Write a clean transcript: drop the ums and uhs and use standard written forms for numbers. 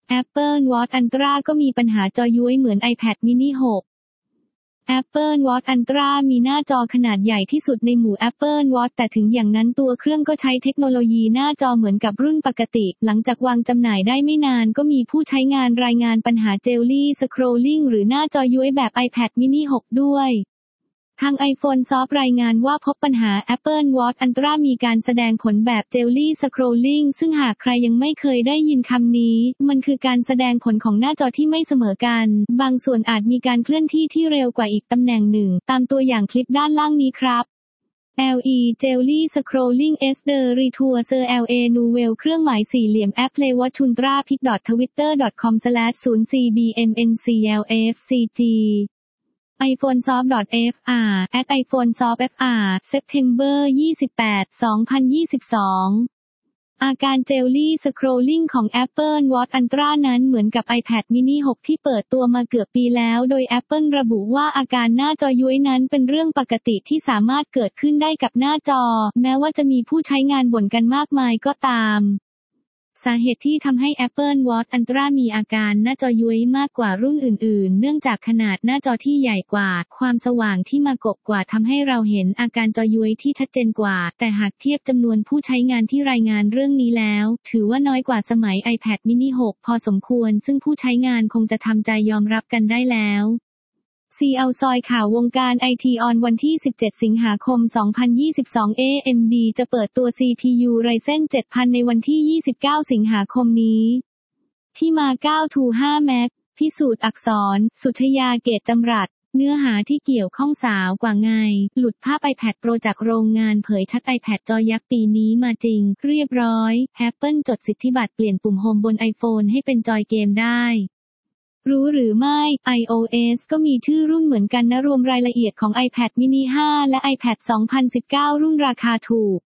Apple Watch Ultra ก็มีปัญหาจอย้วยเหมือน iPad mini 6 Apple Watch Ultra มีหน้าจอขนาดใหญ่ที่สุดในหมู่ Apple Watch แต่ถึงอย่างนั้นตัวเครื่องก็ใช้เทคโนโลยีหน้าจอเหมือนกับรุ่นปกติหลังจากวางจำหน่ายได้ไม่นานก็มีผู้ใช้งานรายงานปัญหา Jelly Scrolling หรือหน้าจอย้วยแบบ iPad mini 6 ด้วยทาง iPhone Soft รายงานว่าพบปัญหา Apple Watch Ultra มีการแสดงผลแบบ Jelly Scrolling ซึ่งหากใครยังไม่เคยได้ยินคำนี้มันคือการแสดงผลของหน้าจอที่ไม่เสมอกันบางส่วนอาจมีการเคลื่อนที่ที่เร็วกว่าอีกตำแหน่งหนึ่งตามตัวอย่างคลิปด้านล่างนี้ครับ LE Jelly Scrolling S The Retour Sur LA Nouvelle เครื่องหมายสี่เหลี่ยม Apple Watch Ultra pic.twitter.com/0cbmnclfcg iPhonesoft.fr @iPhonesoftFR September 28, 2022 อาการ Jelly Scrolling ของ Apple Watch Ultra นั้นเหมือนกับ iPad mini 6 ที่เปิดตัวมาเกือบปีแล้วโดย Apple ระบุว่าอาการหน้าจอย้วยนั้นเป็นเรื่องปกติที่สามารถเกิดขึ้นได้กับหน้าจอแม้ว่าจะมีผู้ใช้งานบ่นกันมากมายก็ตามสาเหตุที่ทำให้ Apple Watch Ultra มีอาการหน้าจอย้วยมากกว่ารุ่นอื่นๆเนื่องจากขนาดหน้าจอที่ใหญ่กว่าความสว่างที่มากบกว่าทำให้เราเห็นอาการจอย้วยที่ชัดเจนกว่าแต่หากเทียบจำนวนผู้ใช้งานที่รายงานเรื่องนี้แล้วถือว่าน้อยกว่าสมัย iPad mini 6 พอสมควรซึ่งผู้ใช้งานคงจะทำใจยอมรับกันได้แล้วCL ซอยข่าววงการไอทีออนวันที่ 17 สิงหาคม 2022 AMD จะเปิดตัว CPU Ryzen 7000 ในวันที่ 29 สิงหาคมนี้ที่มา 9-5 Mac พิสูจน์อักษร สุชยาเกตจำรัดเนื้อหาที่เกี่ยวข้องสาวกว่าไงหลุดภาพ iPad Pro จากโรงงานเผยชัด iPad จอยักษ์ปีนี้มาจริงเรียบร้อย Apple จดสิทธิบัตรเปลี่ยนปุ่มโฮมบน iPhone ให้เป็นจอยเกมได้รู้หรือไม่ iOS ก็มีชื่อรุ่นเหมือนกันนะรวมรายละเอียดของ iPad mini 5 และ iPad 2019 รุ่นราคาถูก